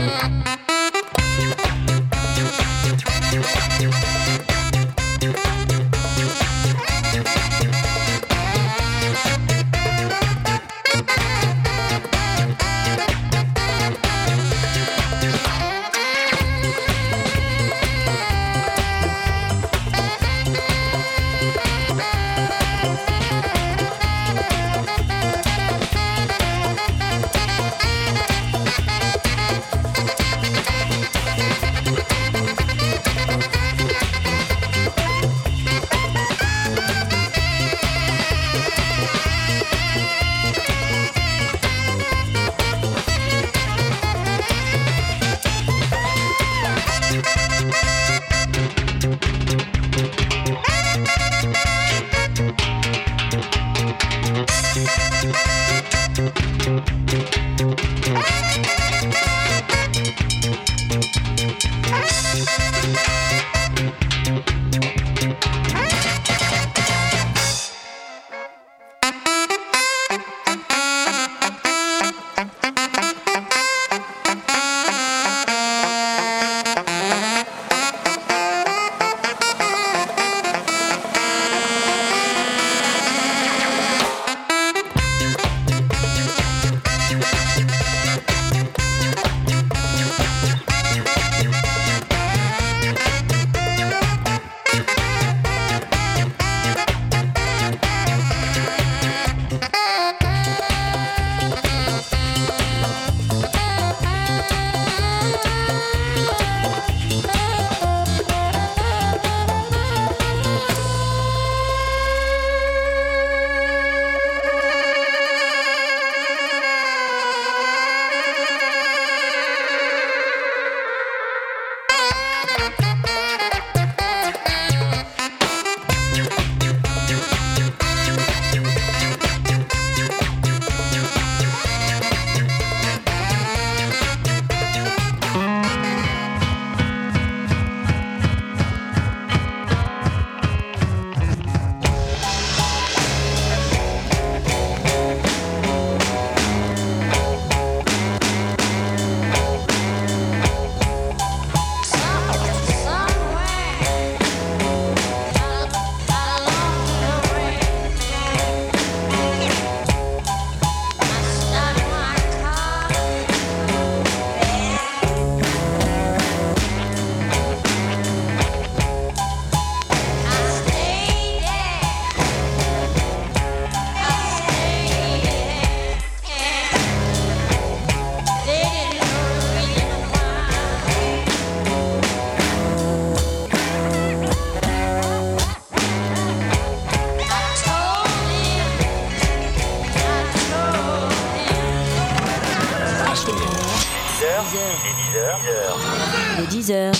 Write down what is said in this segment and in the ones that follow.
Les 10 heures.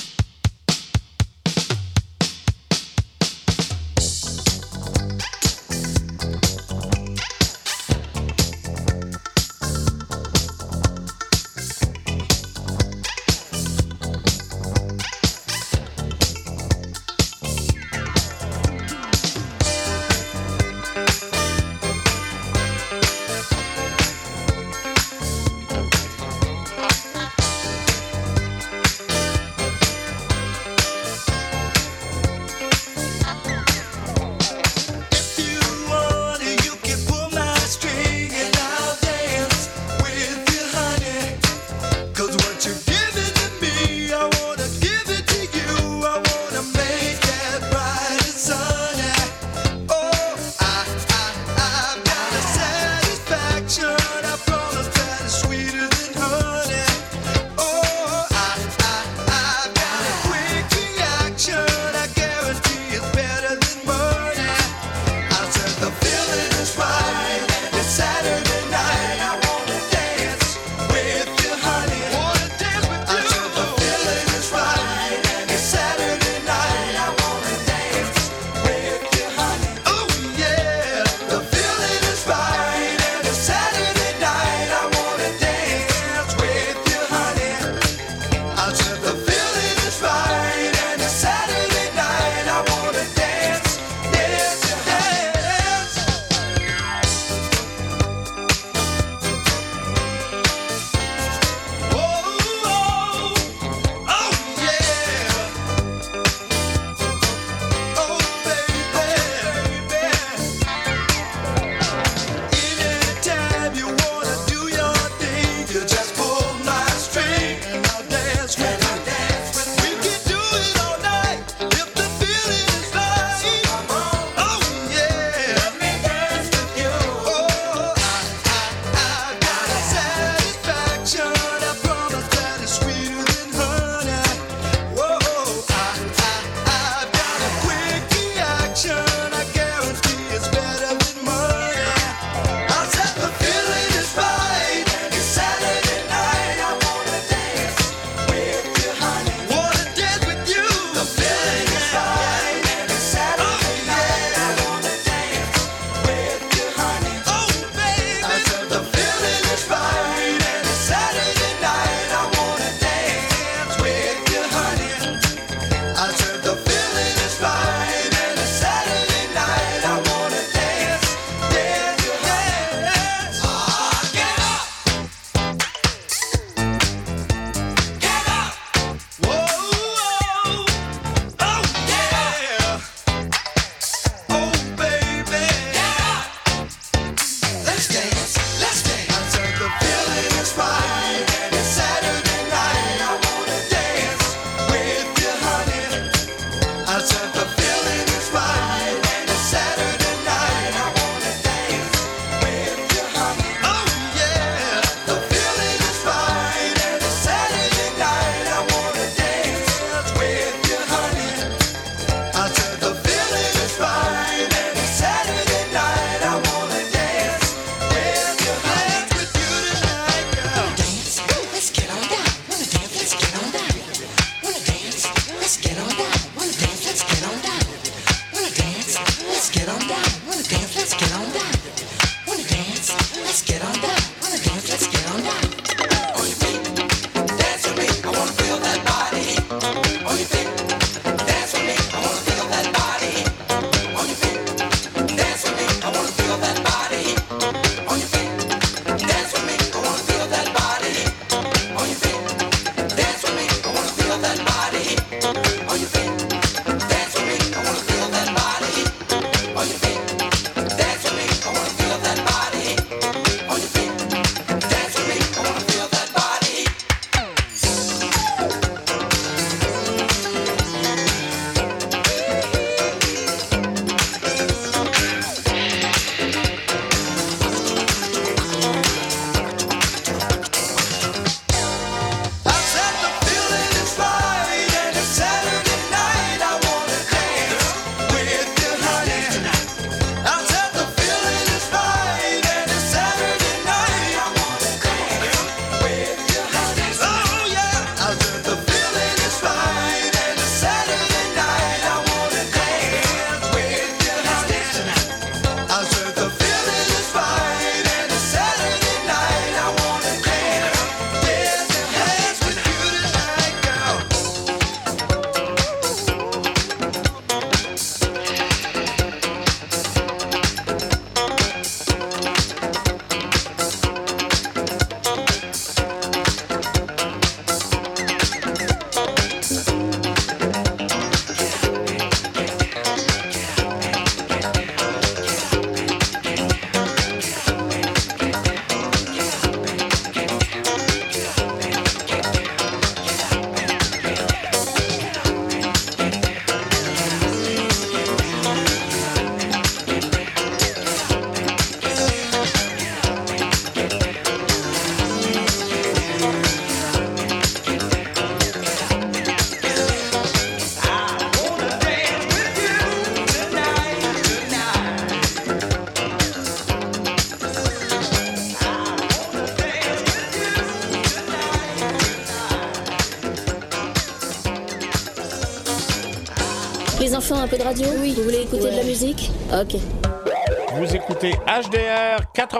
Les enfants, un peu de radio? Oui. Vous voulez écouter de la musique? Ok. Vous écoutez HDR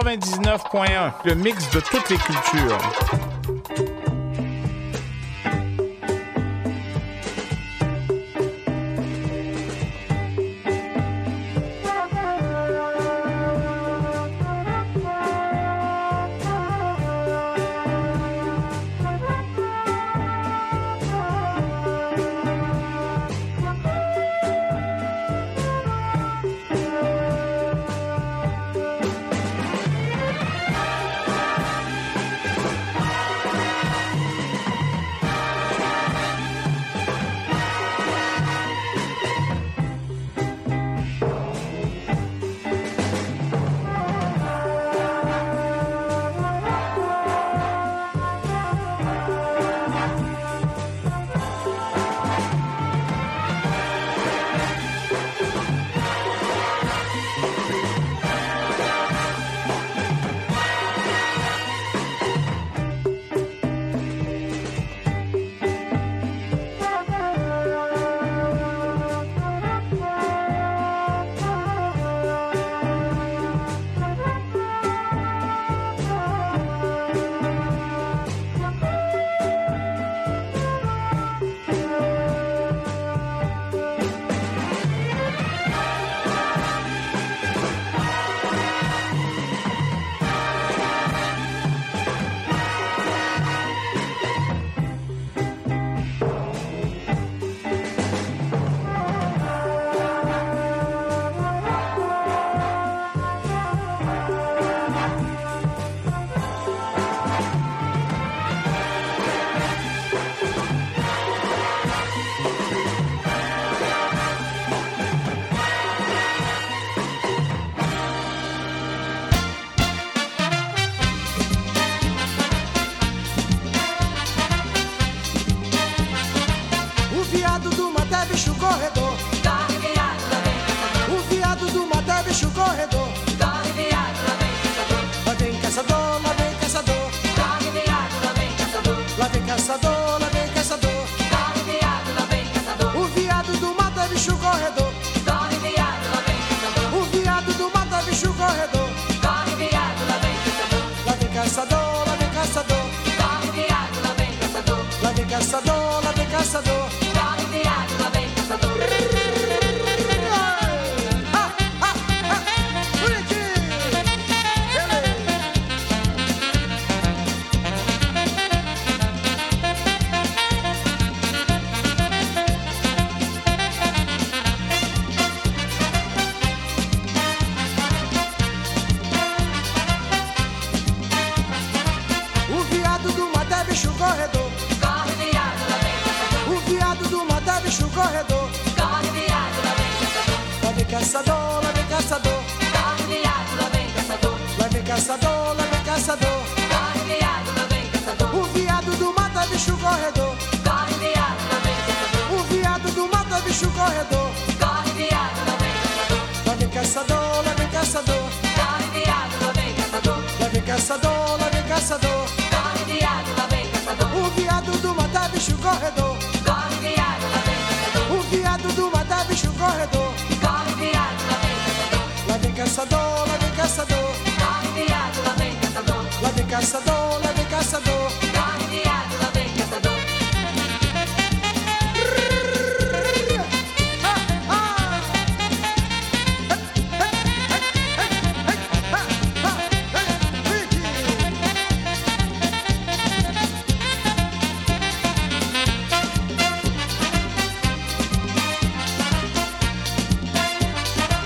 99.1, le mix de toutes les cultures.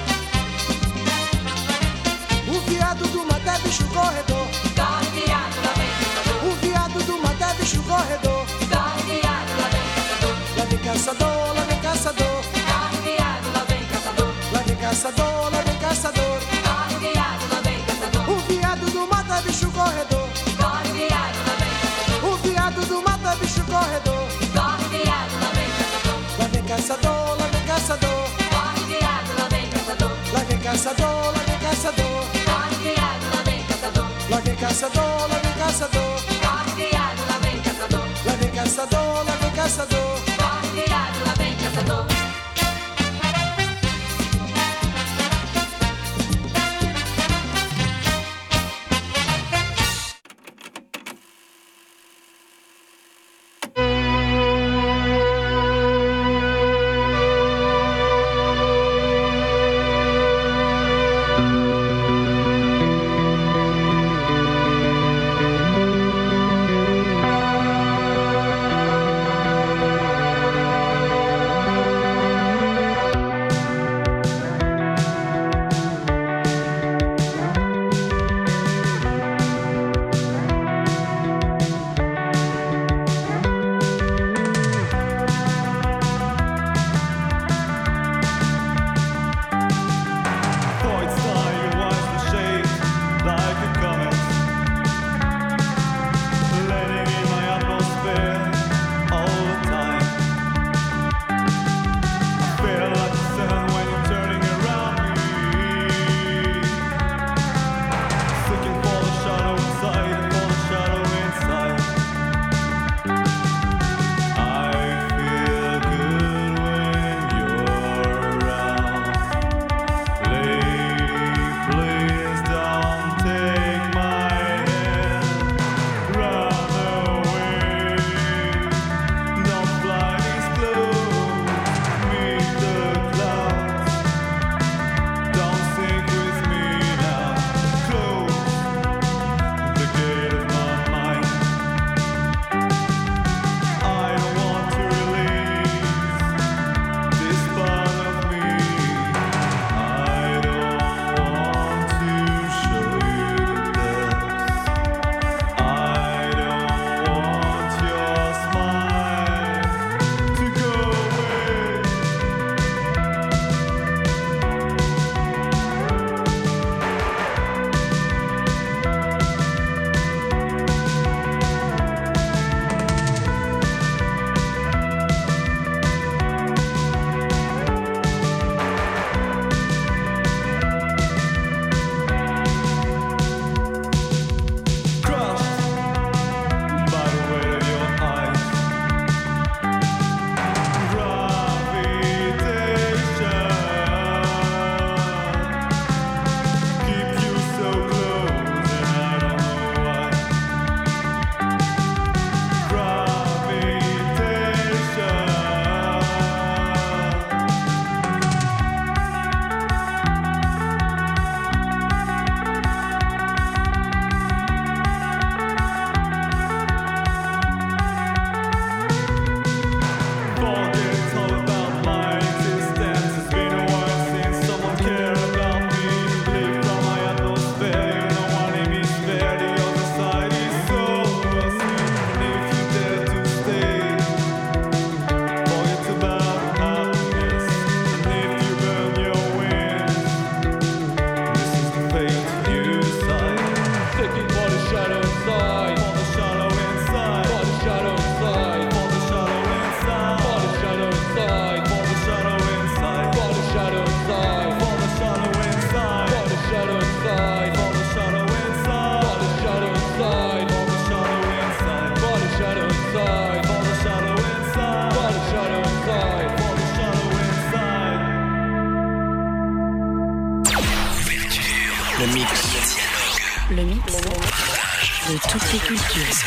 O viado do mata é bicho corredor. Corre, viado, de toutes les cultures.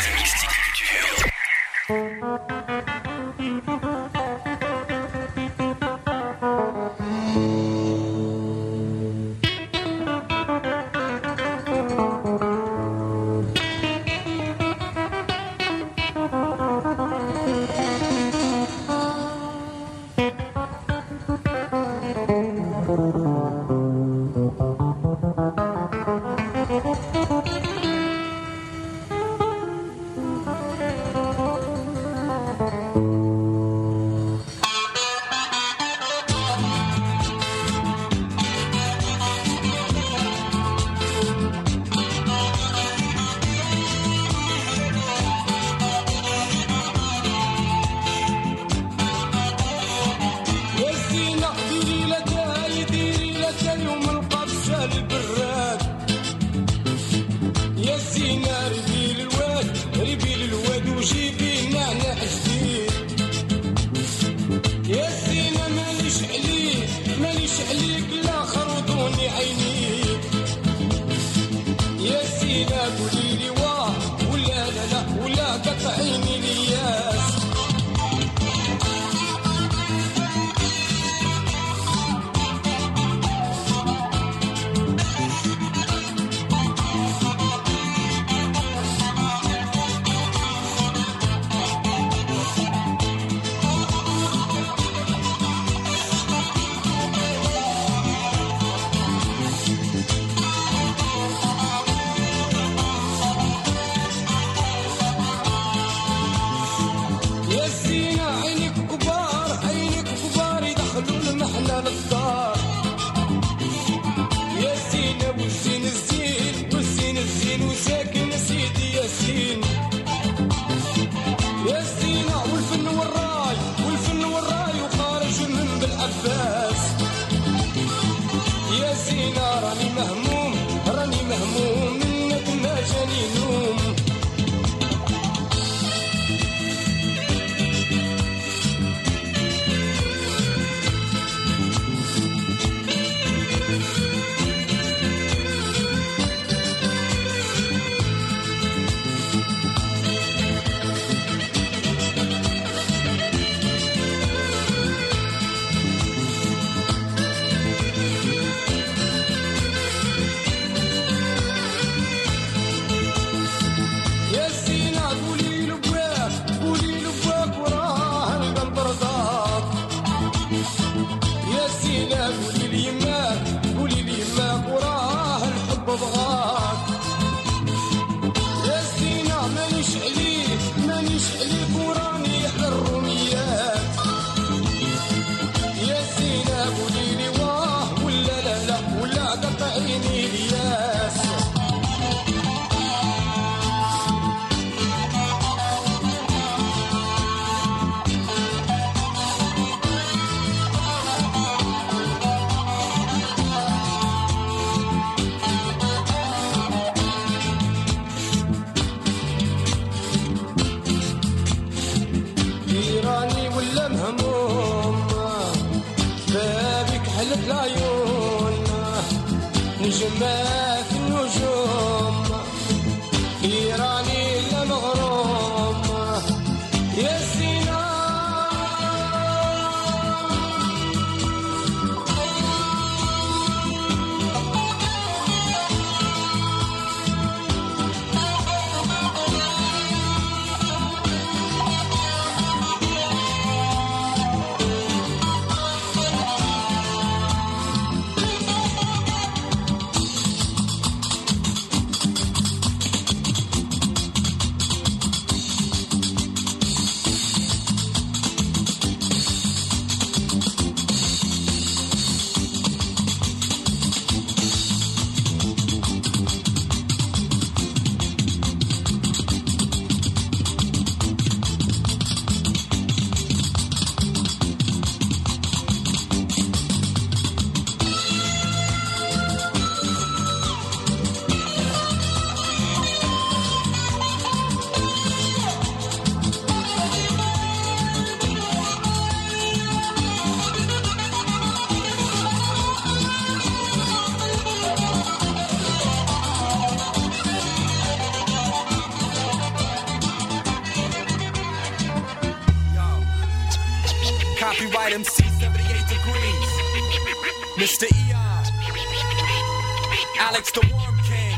Copyright MC 78 Degrees. Mr. Eon. Alex the Worm King.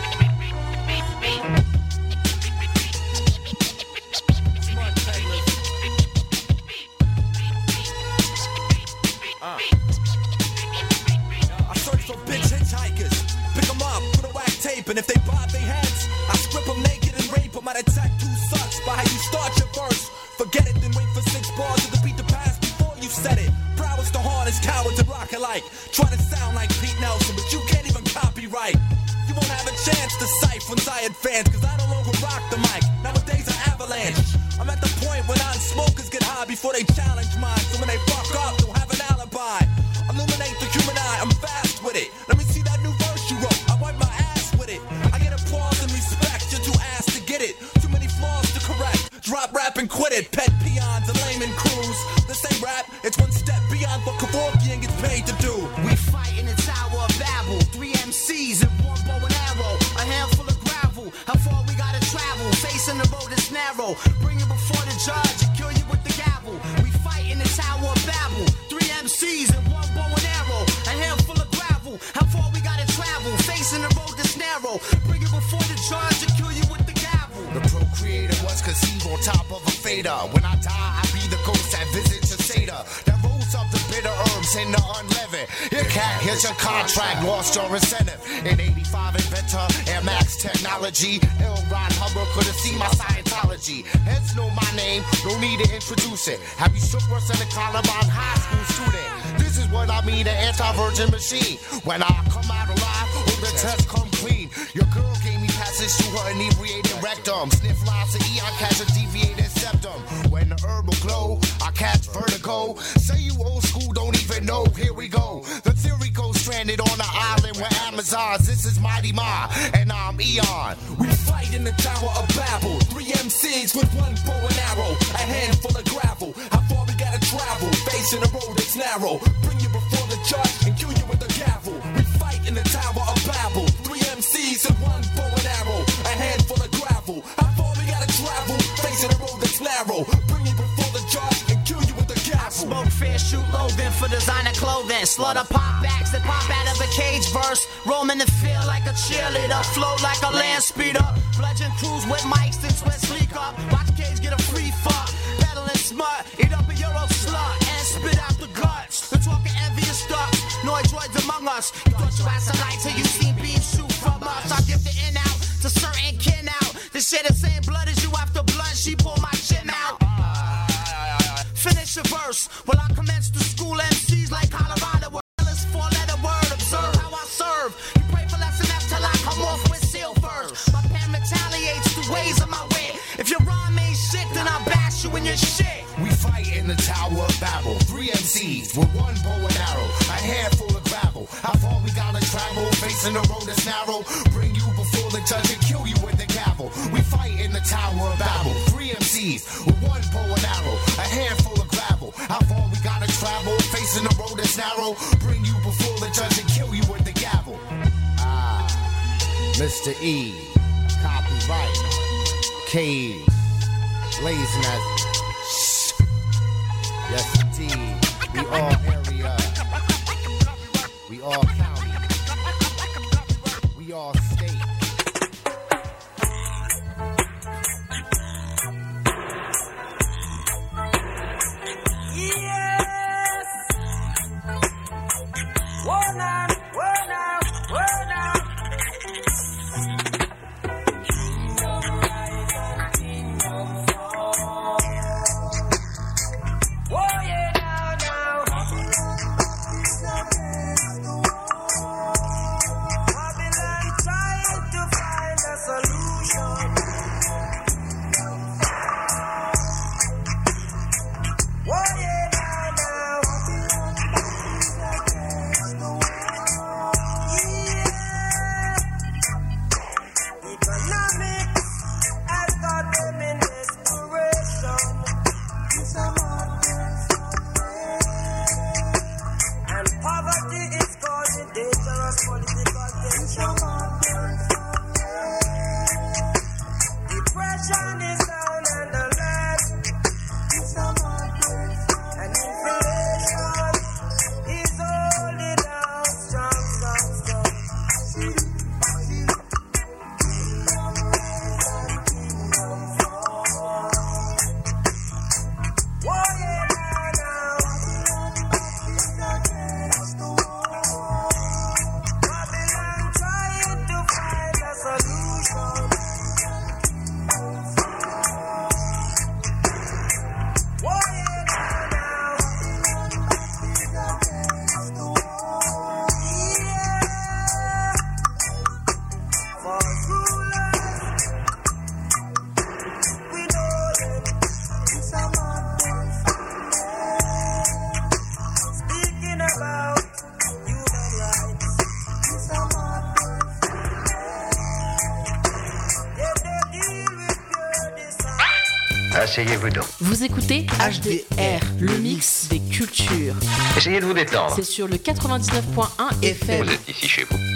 Smart Peddlers. I search for bitch hitchhikers. Pick them up, put a whack tape, and if they bob their heads, I strip them naked and rape them. I'd attack two sucks by how you start your verse. Forget it, then wait for 6 bars to beat the past before you said it. Prowess the hardest cowards and rock alike. Try to sound like Pete Nelson, but you can't even copyright. You won't have a chance to cipher once I advance, cause I no longer rock the mic. Nowadays an avalanche. I'm at the point where non-smokers get high before they challenge mine. So when they fuck up, they'll have an alibi. Illuminate the human eye, I'm fast with it. Let me see that new verse you wrote, I wipe my ass with it. I get applause and respect, you're too ass to get it. Too many flaws to correct. Drop rap and quit it. Pet peons and layman crews. This ain't rap, it's one step beyond what Kevorkian gets paid to do. We fight in the Tower of Babel. 3 MCs and 1 bow and arrow. A handful of gravel. How far we gotta travel? Facing the road that's narrow. Bring you before the judge and kill you with the gavel. We fight in the Tower of Babel. 3 MCs and 1 bow and arrow. A handful of gravel. How far we gotta travel? Facing the road that's narrow. Bring you before the judge and kill you with the gavel. The procreator was conceived on top of a fader. When I die, I be the ghost that visits your Seder. That rolls up the bitter herbs in the unleavened. Your cat, here's your contract, lost your incentive. In 85, inventor, Air Max technology. L. Ron Hubbard could've seen my Scientology. Heads know my name, no need to introduce it. Have you shook worse than a Columbine high school student? This is what I mean, an anti-virgin machine. When I come out alive, all the tests come clean. Your girl gave me passage to her inebriated rectum. Sniff lines of Eon, catch a deviated septum. When the herb will glow, I catch vertigo. Say you old school, don't even know, here we go. The theory goes stranded on an island with Amazons. This is Mighty Ma, and I'm Eon. We fight in the Tower of Babel. 3 MCs with 1 bow and arrow. A handful of gravel. How far we gotta travel? Facing a road that's narrow. Bring you before the judge and kill you with a gavel. We fight in the Tower of Babel. 3 MCs and 1 bow and arrow. A handful of gravel. How far we gotta travel? Facing a road that's narrow. Bring you before the judge and kill you with a gavel. Smoke fair, shoot Logan for designer clothing. Slaughter pop backs that pop out of a cage verse. Roaming the field like a cheerleader. Float like a land speeder. Bludgeon crews with mics and sweat sleek up. Watch Cage get a free fuck. Peddling smut. Eat up a Euro slut and spit out the guts. The talking envious stuff. Noid droids among us. You thought you had some light till you seen beams shoot from us. I give the in out to certain kin out. This shit the same blood as you after blood. She pull my chin out. Finish your verse. Well, I commence to school MCs like Colorado. Wordless 4-letter word. Observe how I serve. You pray for less enough till I come off with silvers. My pen retaliates the ways of my wit. If your rhyme ain't shit, then I'll bash you in your shit. We fight in the Tower of Babel. 3 MCs with 1 bow and arrow. A handful of gravel. How far we gotta travel? Facing the road that's narrow. Bring you before the judge and kill you with the gavel. We fight in the Tower of Babel. 3 MCs with 1 bow and arrow. A handful of gravel. How far we gotta travel? Facing the road that's narrow. Bring you before the judge and kill you with the gavel. Ah, Mr. E. Copyright. Cage. Blazing as. Yes, indeed. We all area. We all county. We all state. Yes! Whoa now, whoa now, whoa now. Kingdom rise and kingdom fall. Whoa yeah now. Babylon trying to find a solution. Whoa yeah now. asseyez-vous donc. Vous écoutez HDR, le mix des cultures. Essayez de vous détendre. C'est sur le 99.1 FM. Vous êtes ici chez vous.